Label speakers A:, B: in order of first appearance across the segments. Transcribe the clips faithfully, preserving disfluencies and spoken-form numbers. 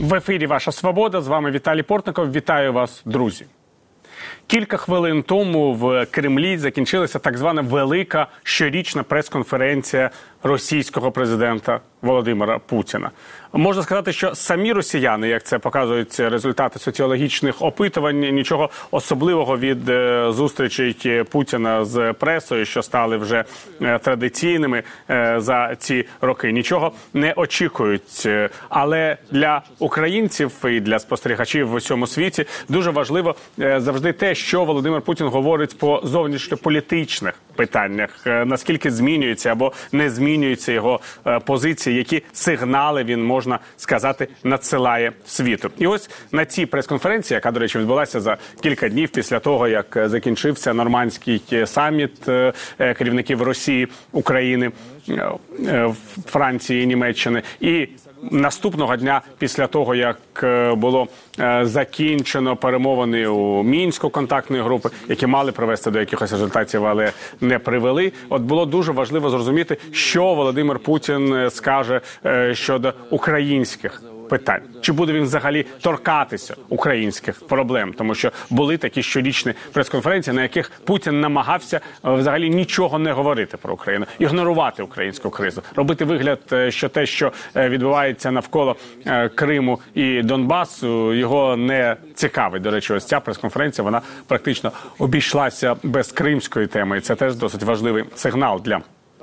A: В ефірі «Ваша Свобода», з вами Віталій Портников. Вітаю вас, друзі. Кілька хвилин тому в Кремлі закінчилася так звана велика щорічна прес-конференція російського президента Володимира Путіна. Можна сказати, що самі росіяни, як це показують результати соціологічних опитувань, нічого особливого від е, зустрічей Путіна з пресою, що стали вже е, традиційними е, за ці роки, нічого не очікують. Але для українців і для спостерігачів в усьому світі дуже важливо е, завжди те, що Володимир Путін говорить по зовнішньополітичних питаннях, е, наскільки змінюється або не змінюється його е, позиції, які сигнали він, можна сказати, надсилає світу. І ось на цій прес-конференції, яка, до речі, відбулася за кілька днів після того, як закінчився нормандський саміт керівників Росії, України, Франції і Німеччини, і наступного дня після того, як було закінчено перемовини у Мінську контактної групи, які мали привести до якихось результатів, але не привели, от було дуже важливо зрозуміти, що Володимир Путін скаже щодо українських питань. Чи буде він взагалі торкатися українських проблем? Тому що були такі щорічні прес-конференції, на яких Путін намагався взагалі нічого не говорити про Україну, ігнорувати українську кризу, робити вигляд, що те, що відбувається навколо Криму і Донбасу, його не цікавить. До речі, ось ця прес-конференція, вона практично обійшлася без кримської теми, і це теж досить важливий сигнал для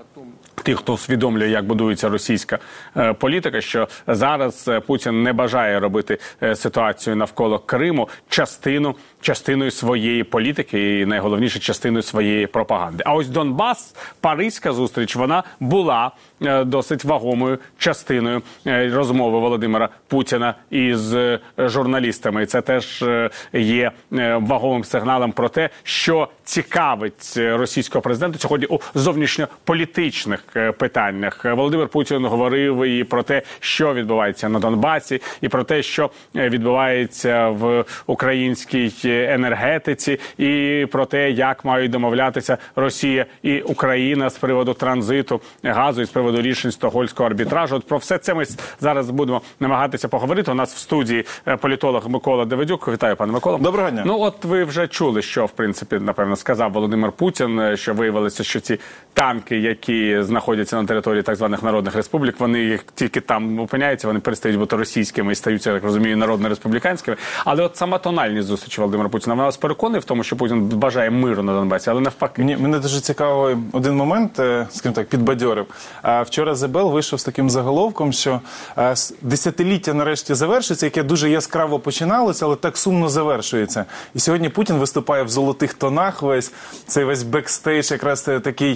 A: тих, хто усвідомлює, як будується російська е, політика, що зараз е, Путін не бажає робити е, ситуацію навколо Криму частину, частиною своєї політики і, найголовніше, частиною своєї пропаганди. А ось Донбас, Паризька зустріч, вона була е, досить вагомою частиною е, розмови Володимира Путіна із е, журналістами. І це теж е, є е, вагомим сигналом про те, що цікавить російського президента сьогодні у зовнішньополітичних питаннях. Володимир Путін говорив і про те, що відбувається на Донбасі, і про те, що відбувається в українській енергетиці, і про те, як мають домовлятися Росія і Україна з приводу транзиту газу і з приводу рішень Стокгольмського арбітражу. От про все це ми зараз будемо намагатися поговорити. У нас в студії політолог Микола Давидюк. Вітаю, пане Микола.
B: Доброго дня.
A: Ну от ви вже чули, що, в принципі, напевно, сказав Володимир Путін, що виявилося, що ці танки, які знаходяться на території так званих народних республік, вони тільки там опиняються, вони перестають бути російськими і стаються, я так розумію, народно-республіканськими. Але от сама тональність зустрічі Володимира Путіна, вона вас переконує в тому, що Путін бажає миру на Донбасі, але навпаки.
B: Мені, мене дуже цікавий один момент, скажімо так, підбадьорив. Вчора Зе Белл вийшов з таким заголовком, що десятиліття нарешті завершиться, яке дуже яскраво починалося, але так сумно завершується. І сьогодні Путін виступає в золотих тонах весь, цей весь бекстейдж якраз такий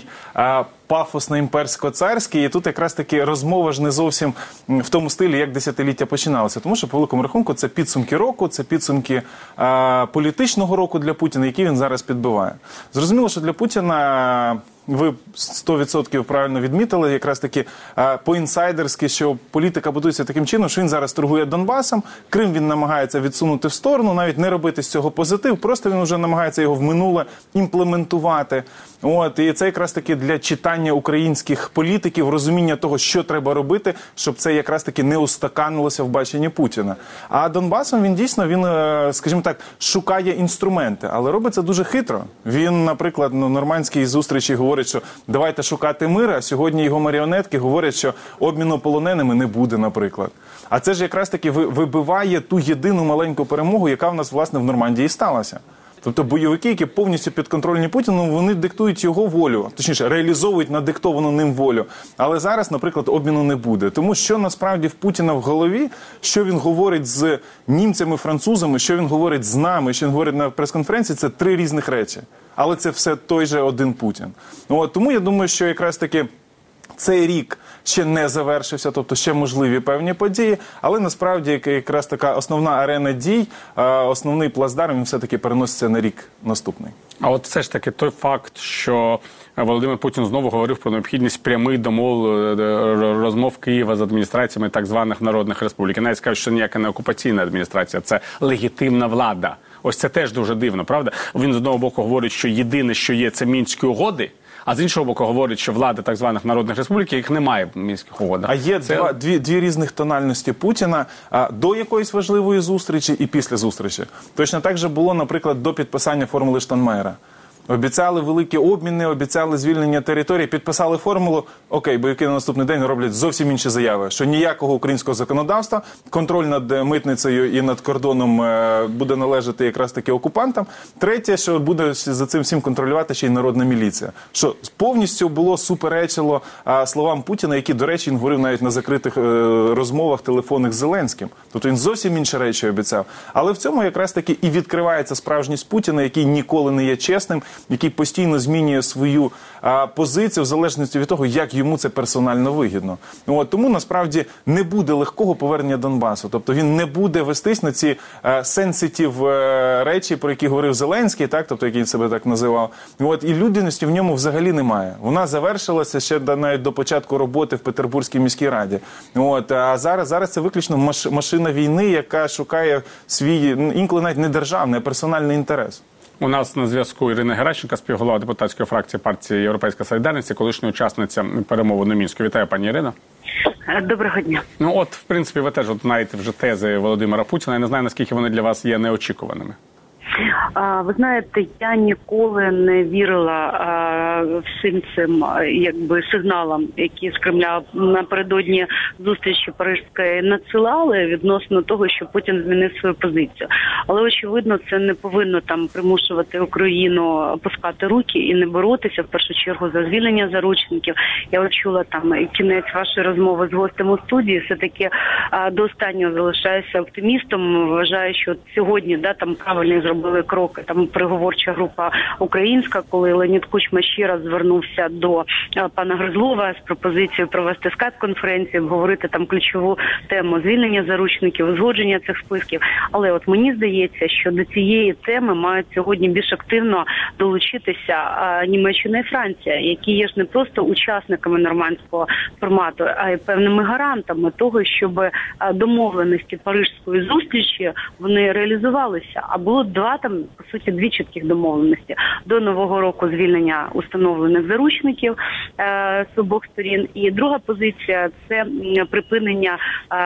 B: пафосно-імперсько-царський, і тут якраз таки розмова ж не зовсім в тому стилі, як десятиліття починалося. Тому що, по великому рахунку, це підсумки року, це підсумки а, політичного року для Путіна, які він зараз підбиває. Зрозуміло, що для Путіна, ви сто відсотків правильно відмітили, якраз таки по-інсайдерськи, що політика будується таким чином, що він зараз торгує Донбасом, Крим він намагається відсунути в сторону, навіть не робити з цього позитив, просто він вже намагається його в минуле імплементувати. От, і це якраз таки для читання українських політиків, розуміння того, що треба робити, щоб це якраз таки не устаканилося в баченні Путіна. А Донбасом він дійсно, він, скажімо так, шукає інструменти, але робить це дуже хитро. Він, наприклад, на нормандській зустрічі говорить, що давайте шукати мир, а сьогодні його маріонетки говорять, що обміну полоненими не буде, наприклад. А це ж якраз таки вибиває ту єдину маленьку перемогу, яка в нас, власне, в Нормандії сталася. Тобто бойовики, які повністю підконтрольні Путіну, вони диктують його волю, точніше, реалізовують надиктовану ним волю. Але зараз, наприклад, обміну не буде. Тому що насправді в Путіна в голові, що він говорить з німцями, французами, що він говорить з нами, що він говорить на прес-конференції, це три різних речі. Але це все той же один Путін. От, тому я думаю, що якраз таки цей рік ще не завершився, тобто ще можливі певні події, але насправді якраз така основна арена дій, основний плацдарм, він все-таки переноситься на рік наступний.
A: А от все ж таки той факт, що Володимир Путін знову говорив про необхідність прямих домов, розмов Києва з адміністраціями так званих народних республік. І навіть скажуть, що ніяка не окупаційна адміністрація, це легітимна влада. Ось це теж дуже дивно, правда? Він з одного боку говорить, що єдине, що є, це Мінські угоди, А з іншого боку, говорять, що влади так званих народних республік, їх немає в Мінських угодах.
B: А є
A: Це...
B: два, дві, дві різних тональності Путіна а, до якоїсь важливої зустрічі і після зустрічі. Точно так же було, наприклад, до підписання формули Штайнмайєра. Обіцяли великі обміни, обіцяли звільнення території, підписали формулу, окей, бойовики на наступний день роблять зовсім інші заяви, що ніякого українського законодавства, контроль над митницею і над кордоном буде належати якраз таки окупантам. Третє, що буде за цим всім контролювати ще й народна міліція. Що повністю було суперечило словам Путіна, які, до речі, він говорив навіть на закритих розмовах телефонних з Зеленським. Тобто він зовсім інші речі обіцяв. Але в цьому якраз таки і відкривається справжність Путіна, який ніколи не є чесним, який постійно змінює свою а, позицію в залежності від того, як йому це персонально вигідно. От, тому, насправді, не буде легкого повернення Донбасу. Тобто він не буде вестись на ці сенситив речі, про які говорив Зеленський, так, тобто, який він себе так називав. От, і людяності в ньому взагалі немає. Вона завершилася ще навіть до початку роботи в Петербурзькій міській раді. От, а зараз, зараз це виключно маш, машина війни, яка шукає свій, інколи навіть не державний, а персональний інтерес.
A: У нас на зв'язку Ірина Геращенко, співголова депутатської фракції партії «Європейська Солідарність», колишня учасниця перемовин у Мінську. Вітаю, пані Ірино.
C: Доброго дня.
A: Ну от, в принципі, ви теж от знаєте вже тези Володимира Путіна. Я не знаю, наскільки вони для вас є неочікуваними.
C: Ви знаєте, я ніколи не вірила всім цим якби сигналам, які з Кремля напередодні зустрічі Паризької надсилали відносно того, що Путін змінив свою позицію. Але очевидно, це не повинно там примушувати Україну опускати руки і не боротися в першу чергу за звільнення заручників. Я от чула там кінець вашої розмови з гостем у студії. Все таки до останнього залишаюся оптимістом. Вважаю, що сьогодні да там правильно зробили кроки. Там переговорча група українська, коли Леонід Кучма ще раз звернувся до пана Гризлова з пропозицією провести скайп-конференцію, обговорити там ключову тему звільнення заручників, узгодження цих списків. Але от мені здається, що до цієї теми мають сьогодні більш активно долучитися Німеччина і Франція, які є ж не просто учасниками нормандського формату, а й певними гарантами того, щоб домовленості Паризької зустрічі вони реалізувалися. А було два там, по суті, дві чітких домовленості. До Нового року звільнення установлених заручників е, з обох сторін. І друга позиція – це припинення, е,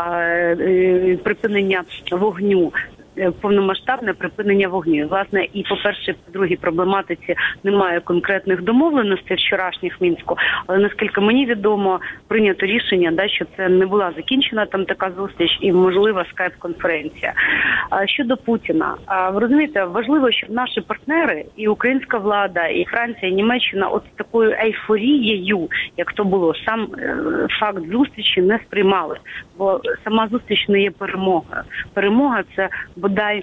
C: е, припинення вогню. Повномасштабне припинення вогню. Власне, і по першій, по другій проблематиці немає конкретних домовленостей вчорашніх в Мінську, але наскільки мені відомо, прийнято рішення, да, що це не була закінчена там така зустріч і можлива скайп-конференція. А щодо Путіна, а, ви розумієте, важливо, щоб наші партнери, і українська влада, і Франція, і Німеччина, от з такою ейфорією, як то було, сам е, факт зустрічі не сприймали, бо сама зустріч не є перемогою. Перемога – це бодай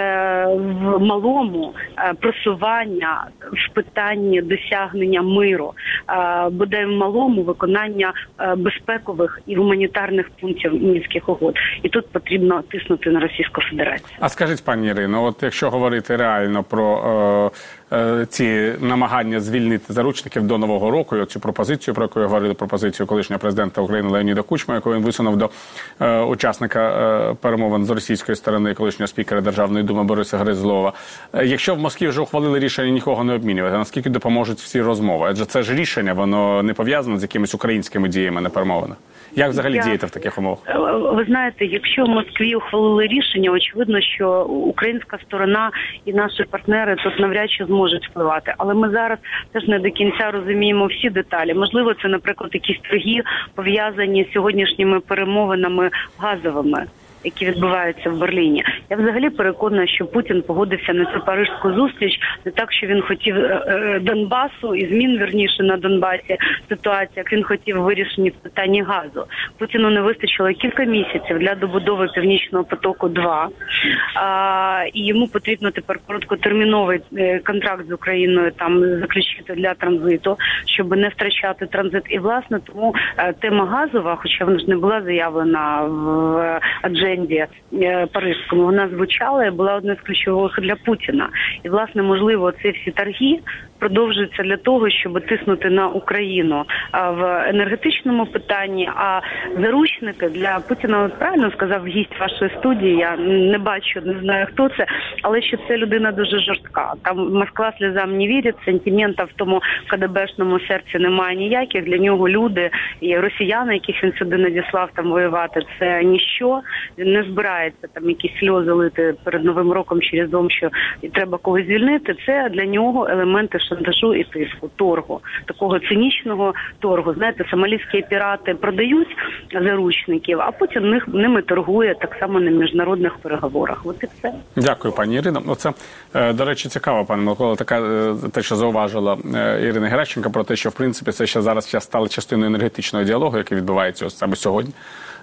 C: в малому просування в питанні досягнення миру, бодай в малому виконання безпекових і гуманітарних пунктів Мінських угод. І тут потрібно тиснути на Російську Федерацію.
A: А скажіть, пані Ірино, от якщо говорити реально про е, е, ці намагання звільнити заручників до Нового року, і цю пропозицію, про яку я говорив, пропозицію колишнього президента України Леоніда Кучма, яку він висунув до е, учасника е, перемовин з російської сторони, колишнього спікера Державної думи Бориса Гризлова. Е, якщо в Москві вже ухвалили рішення нікого не обмінювати, наскільки допоможуть всі розмови? Адже це ж рішення, воно не пов'язане з якимись українськими діями на перемовинах. Як взагалі Я... діяти в таких умовах?
C: Ви знаєте, якщо в Москві ухвалили рішення, очевидно, що українська сторона і наші партнери тут навряд чи зможуть впливати. Але ми зараз теж не до кінця розуміємо всі деталі. Можливо, це, наприклад, якісь торги, пов'язані з сьогоднішніми перемовинами газовими, які відбуваються в Берліні. Я взагалі переконана, що Путін погодився на цю паризьку зустріч не так, що він хотів е, Донбасу і змін, вірніше, на Донбасі ситуація, як він хотів вирішення в питанні газу. Путіну не вистачило кілька місяців для добудови Північного потоку-два. А, і йому потрібно тепер короткотерміновий е, контракт з Україною там заключити для транзиту, щоб не втрачати транзит. І, власне, тому е, тема газова, хоча вона ж не була заявлена в адженді паризькому, вона звучала і була одна з ключових для Путіна. І, власне, можливо, ці всі торги, продовжуються для того, щоб тиснути на Україну в енергетичному питанні. А заручники для Путіна, от правильно сказав гість вашої студії, я не бачу, не знаю хто це, але що це людина дуже жорстка. Там Москва сльозам не вірить, сентиментів в тому КДБшному серці немає ніяких. Для нього люди і росіяни, яких він сюди надіслав там воювати, це ніщо. Він не збирається там якісь сльози лити перед Новим роком чи Різдвом, що треба когось звільнити. Це для нього елементи шантажу і тиску, торгу, такого цинічного торгу. Знаєте, сомалійські пірати продають заручників, а Путін них, ними торгує так само на міжнародних переговорах. От і все.
A: Дякую, пані Ірино. Ну, це, до речі, цікаво, пане Микола, така, те, що зауважила Ірина Геращенко, про те, що, в принципі, це ще зараз стало частиною енергетичного діалогу, який відбувається ось саме сьогодні.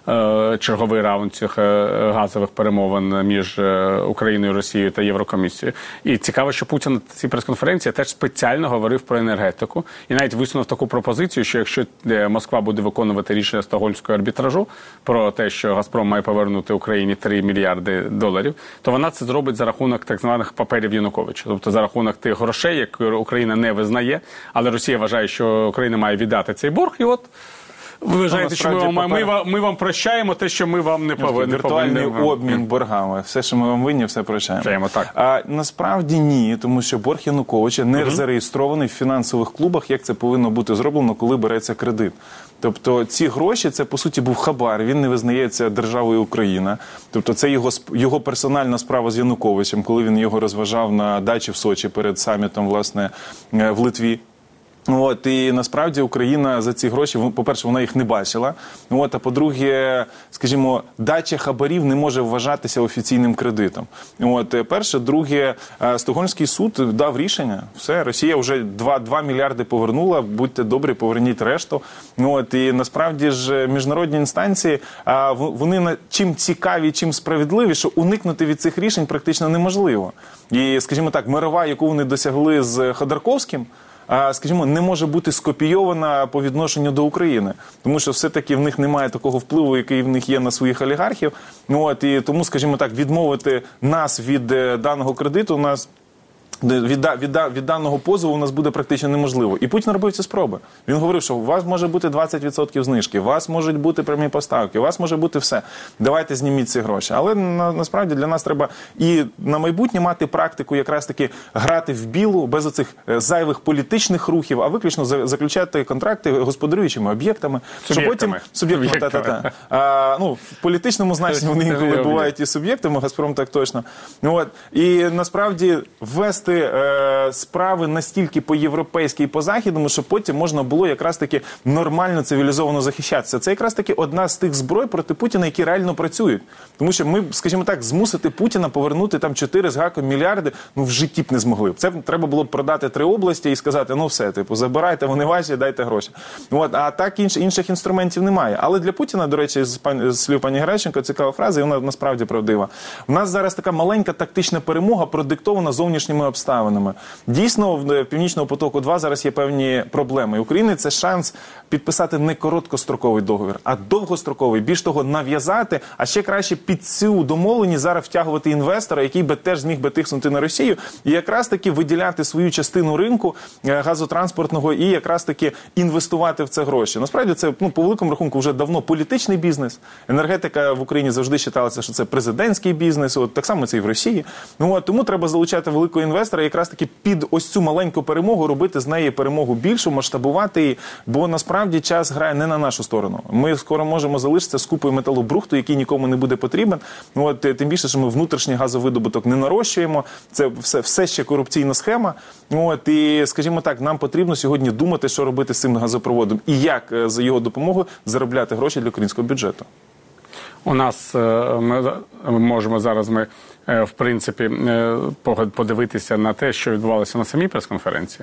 A: Черговий раунд цих газових перемовин між Україною, Росією та Єврокомісією. І цікаво, що Путін на цій прес-конференції теж спеціально говорив про енергетику. І навіть висунув таку пропозицію, що якщо Москва буде виконувати рішення Стокгольмського арбітражу про те, що Газпром має повернути Україні три мільярди доларів, то вона це зробить за рахунок так званих паперів Януковича. Тобто за рахунок тих грошей, які Україна не визнає, але Росія вважає, що Україна має віддати цей борг. І от ви вважаєте, що ми вам, ми, вам, ми вам прощаємо те, що ми вам не повинні.
B: Віртуальний обмін боргами. Все, що ми вам винні, все прощаємо.
A: Прямо так.
B: А насправді ні, тому що борг Януковича не uh-huh. зареєстрований в фінансових клубах, як це повинно бути зроблено, коли береться кредит. Тобто ці гроші, це по суті був хабар, він не визнається державою Україна. Тобто це його, його персональна справа з Януковичем, коли він його розважав на дачі в Сочі перед самітом, власне, в Литві. От, і насправді Україна за ці гроші, по-перше, вона їх не бачила. От, а по-друге, скажімо, дача хабарів не може вважатися офіційним кредитом. От, перше. Друге, Стокгольмський суд дав рішення. Все, Росія вже два мільярди повернула, будьте добрі, поверніть решту. От, і насправді ж міжнародні інстанції, вони чим цікаві, чим справедливі, що уникнути від цих рішень практично неможливо. І, скажімо так, мирова, яку вони досягли з Ходорковським, скажімо, не може бути скопійована по відношенню до України. Тому що все-таки в них немає такого впливу, який в них є на своїх олігархів. От, і тому, скажімо так, відмовити нас від даного кредиту, у нас Від, від, від даного позову у нас буде практично неможливо. І Путін робив ці спроби. Він говорив, що у вас може бути двадцять відсотків знижки, у вас можуть бути прямі поставки, у вас може бути все. Давайте зніміть ці гроші. Але на, насправді для нас треба і на майбутнє мати практику якраз таки грати в білу, без оцих зайвих політичних рухів, а виключно заключати контракти господарюючими об'єктами.
A: Суб'єктами.
B: Суб'єктами, та-та-та. А, ну, в політичному значенні вони інколи бувають і суб'єктами, Газпром так точно. От. І насправді ввести справи настільки по-європейськи і по-західному, що потім можна було якраз таки нормально, цивілізовано захищатися. Це якраз таки одна з тих зброй проти Путіна, які реально працюють. Тому що ми, скажімо так, змусити Путіна повернути там чотири з гаком мільярди, ну в житті б не змогли. Це треба було б продати три області і сказати, ну все, типу, забирайте, вони ваші, дайте гроші. От, а так інш, інших інструментів немає. Але для Путіна, до речі, з, пані, з слів пані Геращенко, цікава фраза, і вона насправді правдива. У нас зараз така маленька тактична перемога, продиктована зовнішніми обставинами. Дійсно, в Північному потоку два зараз є певні проблеми. І України це шанс підписати не короткостроковий договір, а довгостроковий. Більш того, нав'язати, а ще краще під цю домовленість зараз втягувати інвестора, який би теж зміг би тиснути на Росію, і якраз таки виділяти свою частину ринку газотранспортного і якраз таки інвестувати в це гроші. Насправді це, ну, по великому рахунку, вже давно політичний бізнес. Енергетика в Україні завжди вважалася, що це президентський бізнес, от так само це і в Росії. Ну, от, тому треба залучати великого інвестора, якраз таки під ось цю маленьку перемогу робити з неї перемогу більшу, масштабувати її, бо насправді час грає не на нашу сторону. Ми скоро можемо залишитися з купою металобрухту, який нікому не буде потрібен. Ну, от, тим більше, що ми внутрішній газовидобуток не нарощуємо, це все, все ще корупційна схема. От, і, скажімо так, нам потрібно сьогодні думати, що робити з цим газопроводом і як за його допомогою заробляти гроші для українського бюджету.
A: У нас, ми можемо зараз, ми, в принципі, подивитися на те, що відбувалося на самій прес-конференції.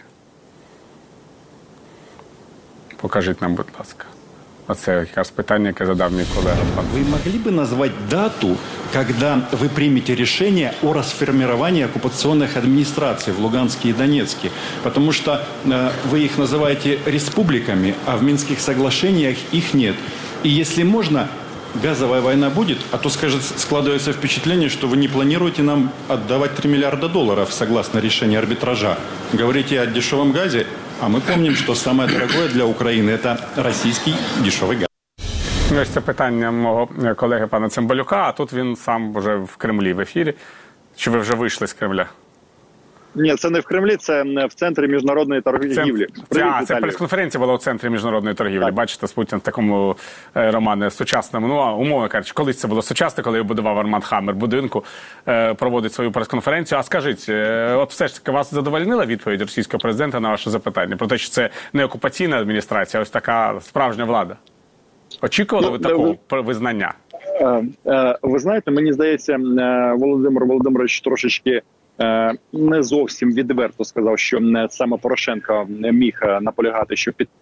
A: Покажіть нам, будь ласка. Оце якраз питання, яке задав мій колега.
D: Вы могли бы назвать дату, когда вы примете решение о расформировании оккупационных администраций в Луганске и Донецке? Потому что э, вы их называете республиками, а в Минских соглашениях их нет. И если можно, газовая война будет, а то, скажет, складывается впечатление, что вы не планируете нам отдавать три миллиарда долларов, согласно решению арбитража. Говорите о дешевом газе, а мы помним, что самое дорогое для Украины – это российский дешевый газ.
A: Ось це питання мого колеги пана Цимбалюка, а тут він сам вже в Кремлі в ефірі. Чи ви вже вийшли з Кремля?
E: Ні, це не в Кремлі, це в центрі міжнародної торгівлі.
A: Це,
E: Привіт,
A: це, це прес-конференція була у центрі міжнародної торгівлі.
E: Так.
A: Бачите, з Путіним в такому е, романі сучасному. Ну, а умовно кажучи, колись це було сучасне, коли будував Арманд Хаммер будинку, е, проводить свою прес-конференцію. А скажіть, е, от все ж таки вас задовольнила відповідь російського президента на ваше запитання? Про те, що це не окупаційна адміністрація, а ось така справжня влада. Очікували
E: Ну,
A: ви такого ви... визнання?
E: Е, е, ви знаєте, мені здається, е, Володимир Володимирович трошечки е, не зовсім відверто сказав, що е, саме Порошенко міг е, наполягати, що під...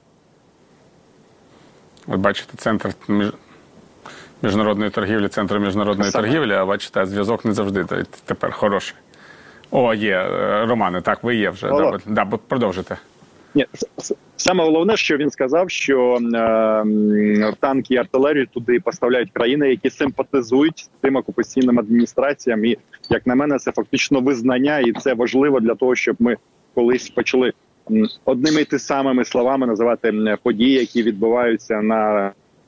A: От бачите, центр між... міжнародної торгівлі, центр міжнародної
E: Саме.
A: торгівлі, а бачите, зв'язок не завжди тепер хороший. О, є, е, Романе, так, ви є вже.
E: Алло.
A: Да, да, продовжуйте.
E: Ні, саме головне, що він сказав, що е, танки і артилерію туди поставляють країни, які симпатизують тим окупаційним адміністраціям. І, як на мене, це фактично визнання, і це важливо для того, щоб ми колись почали м, одними і тими самими словами називати м, події, які відбуваються на...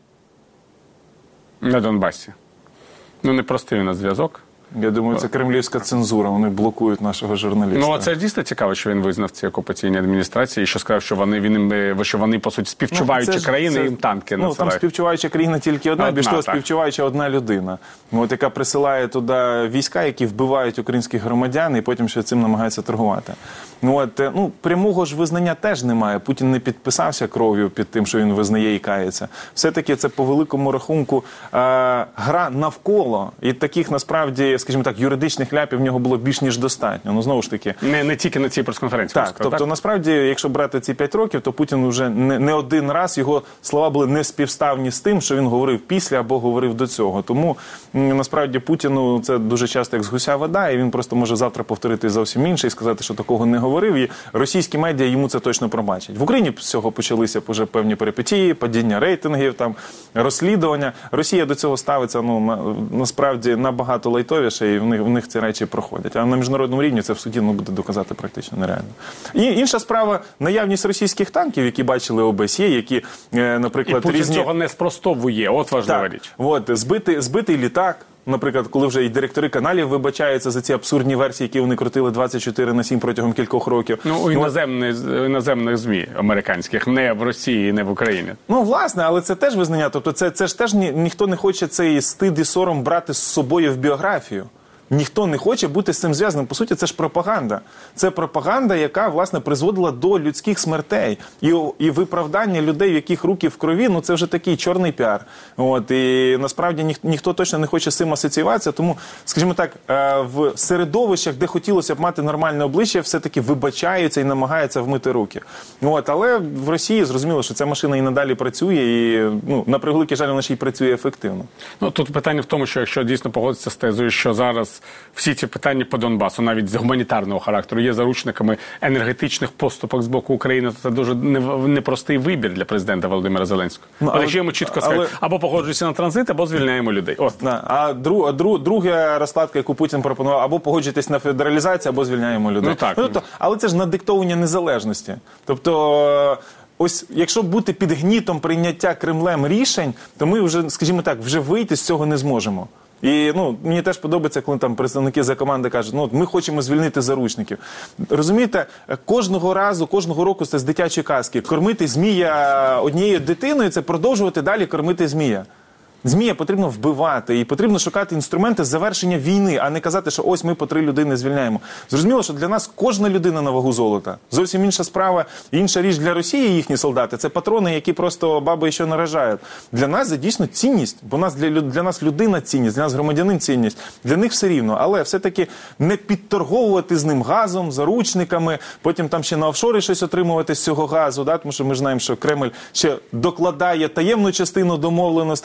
A: На Донбасі. Ну, не простий у нас зв'язок.
B: Я думаю, це кремлівська цензура, вони блокують нашого журналіста.
A: Ну, це дійсно цікаво, що він визнав ці окупаційні адміністрації, і що сказав, що вони, він, що вони по суті, співчуваючі
B: Ну, це ж-
A: країни,
B: це-
A: їм танки
B: Ну, там
A: насилають.
B: співчуваюча країна тільки одна,
A: Одна,
B: більш того,
A: так.
B: співчуваюча одна людина, от, яка присилає туди війська, які вбивають українських громадян, і потім ще цим намагається торгувати. Ну, от, е, ну, прямого ж визнання теж немає. Путін не підписався кров'ю під тим, що він визнає і кається. Все-таки це по великому рахунку е, гра навколо, і таких, насправді, скажімо так, юридичних ляпів в нього було більш ніж достатньо. Ну, знову ж таки,
A: Не, не тільки на цій прес-конференції.
B: так,
A: можна сказати,
B: тобто, насправді, якщо брати ці п'ять років, то Путін вже не, не один раз, його слова були не співставні з тим, що він говорив після або говорив до цього. Тому, м, насправді, Путіну це дуже часто як з гуся вода, і він просто може завтра повторити зовсім інше і сказати, що такого не говорив, і російські медіа йому це точно пробачать. В Україні з цього почалися вже певні перипетії, падіння рейтингів, там, розслідування. Росія до цього ставиться, ну, на, насправді, набагато лайтовіше, і в них, в них ці речі проходять. А на міжнародному рівні це в суді ну, буде доказати практично нереально. І інша справа – наявність російських танків, які бачили ОБСЄ, які, е,
A: І
B: наприклад,
A: Путін
B: різні...
A: цього не спростовує, от важлива
B: Так,
A: річ.
B: от, збитий, збитий літак, наприклад, коли вже і директори каналів вибачаються за ці абсурдні версії, які вони крутили двадцять чотири на сім протягом кількох років.
A: Ну, у іноземних, іноземних ЗМІ американських, не в Росії, не в Україні.
B: Ну, власне, але це теж визнання. Тобто це, це ж теж ні, ніхто не хоче цей стид і сором брати з собою в біографію. Ніхто не хоче бути з цим зв'язаним. По суті, це ж пропаганда. Це пропаганда, яка, власне, призводила до людських смертей. І, і виправдання людей, в яких руки в крові, ну це вже такий чорний піар. От, і насправді ніх, ніхто точно не хоче з цим асоціюватися. Тому, скажімо так, в середовищах, де хотілося б мати нормальне обличчя, все-таки вибачаються і намагаються вмити руки. От, але в Росії зрозуміло, що ця машина і надалі працює, і, ну, на превеликий жаль, вона ще й працює ефективно.
A: Ну, тут питання в тому, що якщо дійсно погодитися з тезою, що зараз всі ці питання по Донбасу, навіть з гуманітарного характеру, є заручниками енергетичних поступок з боку України, то це дуже непростий вибір для президента Володимира Зеленського.
B: Ну,
A: але,
B: але-
A: якщо йому чітко
B: але-
A: сказати, або погоджуйся на транзит, або звільняємо людей. От.
B: Да. А дру, дру, друга розкладка, яку Путін пропонував, або погоджуйтесь на федералізацію, або звільняємо людей.
A: Ну, так.
B: тобто, але це ж надиктовування незалежності. Тобто, ось якщо бути під гнітом прийняття Кремлем рішень, то ми вже, скажімо так, вже вийти з цього не зможемо. І ну, мені теж подобається, коли там представники за команди кажуть, ну, ми хочемо звільнити заручників. Розумієте, кожного разу, кожного року це з дитячої казки. Кормити змія однією дитиною – це продовжувати далі кормити змія. Змія потрібно вбивати, і потрібно шукати інструменти завершення війни, а не казати, що ось ми по три людини звільняємо. Зрозуміло, що для нас кожна людина на вагу золота. Зовсім інша справа, інша річ для Росії, їхні солдати, це патрони, які просто баби ще наражають. Для нас це дійсно цінність, бо нас, для, для нас людина цінність, для нас громадянин цінність. Для них все рівно, але все-таки не підторговувати з ним газом, заручниками, потім там ще на офшори щось отримувати з цього газу, да? Тому що ми ж знаємо, що Кремль ще докладає таємну частину домовленостей для тих, хто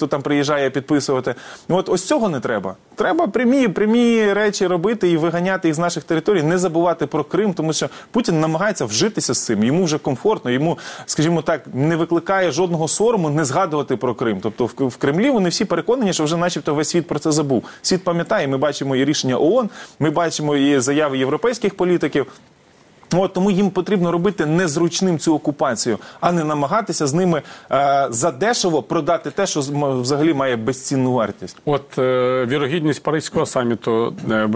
B: хто там приїжджає підписувати. Ну, от ось цього не треба. Треба прямі, прямі речі робити і виганяти їх з наших територій, не забувати про Крим, тому що Путін намагається вжитися з цим. Йому вже комфортно, йому, скажімо так, не викликає жодного сорому не згадувати про Крим. Тобто в, в Кремлі вони всі переконані, що вже начебто весь світ про це забув. Світ пам'ятає, ми бачимо і рішення ООН, ми бачимо і заяви європейських політиків. От, тому їм потрібно робити незручним цю окупацію, а не намагатися з ними е, задешево продати те, що взагалі має безцінну вартість.
A: От е, вірогідність Паризького саміту, е, е,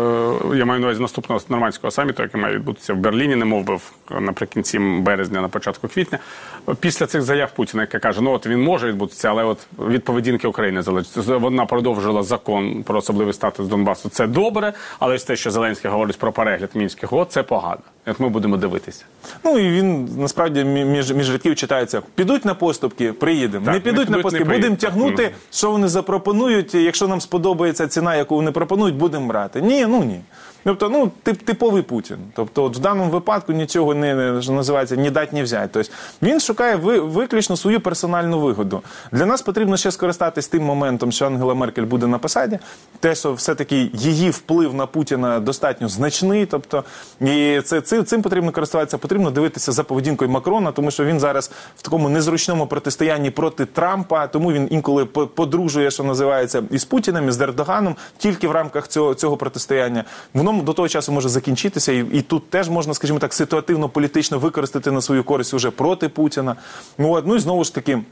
A: я маю на увазі наступного нормандського саміту, який має відбутися в Берліні, немов би наприкінці березня, на початку квітня. Після цих заяв Путіна, яка каже, ну от він може відбутися, але от від поведінки України залежить. Вона продовжила закон про особливий статус Донбасу. Це добре, але ж те, що Зеленський говорить про перегляд Мінських угод, це погано. Як ми будемо дивитися.
B: Ну і він насправді між, між рядків читається: підуть на поступки, приїдемо. Так, не підуть не на поступки, будемо тягнути, mm. що вони запропонують. Якщо нам сподобається ціна, яку вони пропонують, будемо брати. Ні, ну ні. Тобто, ну, тип, типовий Путін. Тобто, от в даному випадку нічого не, не що називається, ні дать, ні взять. Тобто, він шукає ви, виключно свою персональну вигоду. Для нас потрібно ще скористатись тим моментом, що Ангела Меркель буде на посаді. Те, що все-таки її вплив на Путіна достатньо значний. Тобто, і це, цим, цим потрібно користуватися. Потрібно дивитися за поведінкою Макрона, тому що він зараз в такому незручному протистоянні проти Трампа, тому він інколи подружує, що називається, із Путіним, із Ердоганом, тільки в рамках цього, цього протистояння. Воно до того часу може закінчитися, і, і тут теж можна, скажімо так, ситуативно-політично використати на свою користь уже проти Путіна. Ну, от, ну і знову ж таки,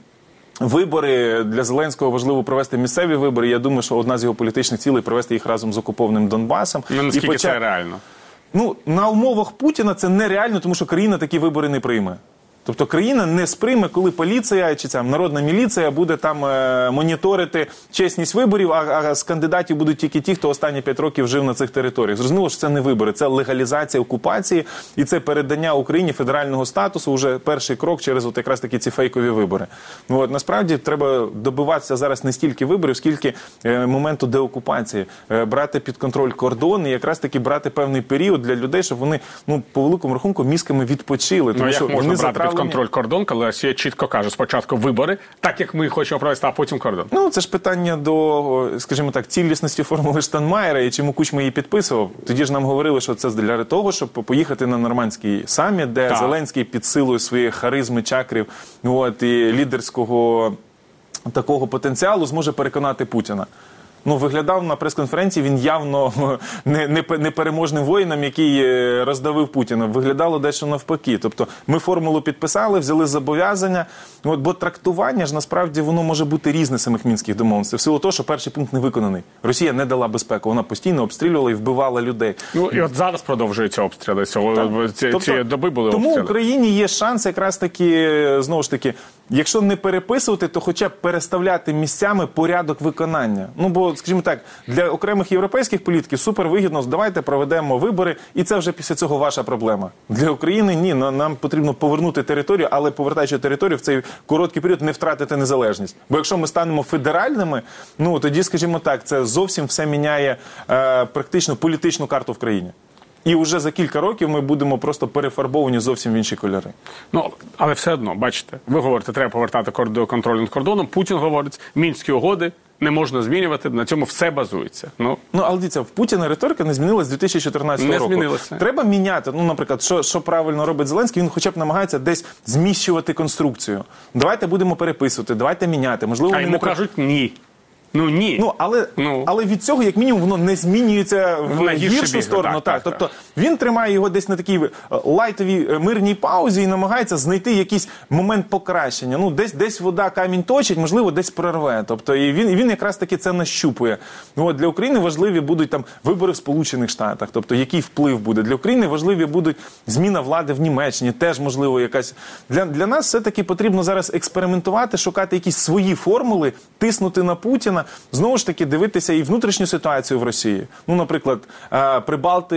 B: вибори для Зеленського важливо провести місцеві вибори. Я думаю, що одна з його політичних цілей – провести їх разом з окупованим Донбасом.
A: Ну, наскільки
B: і почав...
A: це реально?
B: Ну, на умовах Путіна це нереально, тому що країна такі вибори не прийме. Тобто країна не сприйме, коли поліція чи там народна міліція буде там е, моніторити чесність виборів, а, а з кандидатів будуть тільки ті, хто останні п'ять років жив на цих територіях. Зрозуміло, що це не вибори, це легалізація окупації і це передання Україні федерального статусу, уже перший крок через от якраз такі ці фейкові вибори. Ну, от, насправді треба добиватися зараз не стільки виборів, скільки е, моменту деокупації, е, брати під контроль кордон і якраз таки брати певний період для людей, щоб вони, ну, по великому рахунку, мізками відпочили. Тому
A: ну,
B: що
A: як можна
B: вони
A: брати під контроль кордон, коли Росія чітко каже, спочатку вибори, так як ми хочемо провести, а потім кордон?
B: Ну, це ж питання до, скажімо так, цілісності формули Штайнмаєра і чому Кучма її підписував. Тоді ж нам говорили, що це для того, щоб поїхати на нормандський саміт, де так. Зеленський під силою своєї харизми, чакрів, от, і лідерського такого потенціалу зможе переконати Путіна. Ну, виглядав на прес-конференції він явно не, не, не переможним воїном, який роздавив Путіна. Виглядало дещо навпаки. Тобто ми формулу підписали, взяли зобов'язання, от, бо трактування ж насправді воно може бути різне самих мінських домовленостей. В силу того, що перший пункт не виконаний. Росія не дала безпеку, вона постійно обстрілювала і вбивала людей.
A: Ну і от зараз продовжуються обстріли. Цього, ці, тобто, ці доби були
B: тому
A: обстріли.
B: Тому Україні є шанс якраз таки, знову ж таки, якщо не переписувати, то хоча б переставляти місцями порядок виконання. Ну, бо, скажімо так, для окремих європейських політиків супервигідно, давайте проведемо вибори, і це вже після цього ваша проблема. Для України ні, нам потрібно повернути територію, але повертаючи територію в цей короткий період не втратити незалежність. Бо якщо ми станемо федеральними, ну тоді, скажімо так, це зовсім все міняє е, практично політичну карту в країні. І вже за кілька років ми будемо просто перефарбовані зовсім в інші кольори.
A: Ну, але все одно, бачите, ви говорите, треба повертати контроль над кордоном, Путін говорить, Мінські угоди не можна змінювати, на цьому все базується. Ну,
B: ну але дивіться, в Путіна риторика не змінилась з дві тисячі чотирнадцятого року.
A: Не змінилася.
B: Треба міняти, ну, наприклад, що, що правильно робить Зеленський, він хоча б намагається десь зміщувати конструкцію. Давайте будемо переписувати, давайте міняти. Можливо,
A: а йому
B: не...
A: кажуть ні. Ну, ні.
B: Ну, але, ну. але від цього, як мінімум, воно не змінюється в гіршу біг, сторону. Так, так, тобто, так. Він тримає його десь на такій лайтовій мирній паузі і намагається знайти якийсь момент покращення. Ну, десь, десь вода камінь точить, можливо, десь прорве. Тобто, і він, і він якраз таки це нащупує. От, для України важливі будуть там вибори в Сполучених Штатах, тобто, який вплив буде. Для України важливі будуть зміна влади в Німеччині, теж, можливо, якась. Для, для нас все-таки потрібно зараз експериментувати, шукати якісь свої формули, тиснути на Путіна. Знову ж таки, дивитися і внутрішню ситуацію в Росії. Ну, наприклад, Прибалти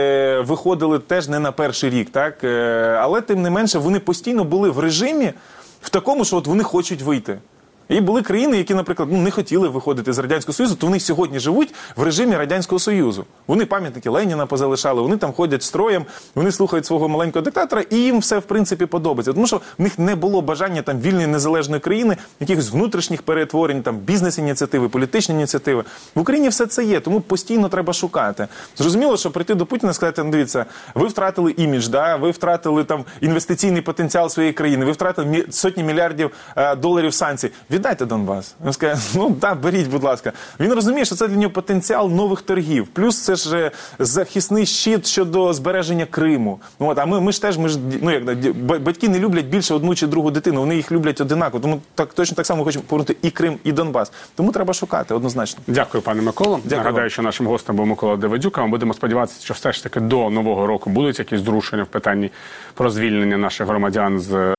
B: виходили теж не на перший рік, так? Але, тим не менше, вони постійно були в режимі в такому, що от вони хочуть вийти. І були країни, які, наприклад, ну, не хотіли виходити з Радянського Союзу, то вони сьогодні живуть в режимі Радянського Союзу. Вони пам'ятники Леніна позалишали, вони там ходять строєм, вони слухають свого маленького диктатора, і їм все, в принципі, подобається. Тому що в них не було бажання там вільної незалежної країни, якихось внутрішніх перетворень, там бізнес-ініціативи, політичні ініціативи. В Україні все це є, тому постійно треба шукати. Зрозуміло, що прийти до Путіна і сказати, ну, дивіться, ви втратили імідж, да? Ви втратили там інвестиційний потенціал своєї країни, ви втратили мі... сотні мільярдів е, доларів санкцій. Віддайте Донбас. Він скаже, ну так, беріть, будь ласка. Він розуміє, що це для нього потенціал нових торгів. Плюс це ж захисний щит щодо збереження Криму. От, а ми, ми ж теж, ми ж, ну як, батьки не люблять більше одну чи другу дитину, вони їх люблять одинаково. Тому так, точно так само хочемо повернути і Крим, і Донбас. Тому треба шукати, однозначно.
A: Дякую, пане Миколо.
B: Дякую.
A: Нагадаю, що нашим гостем був Микола Давидюк. Ми будемо сподіватися, що все ж таки до Нового року будуть якісь зрушення в питанні про звільнення наших громадян з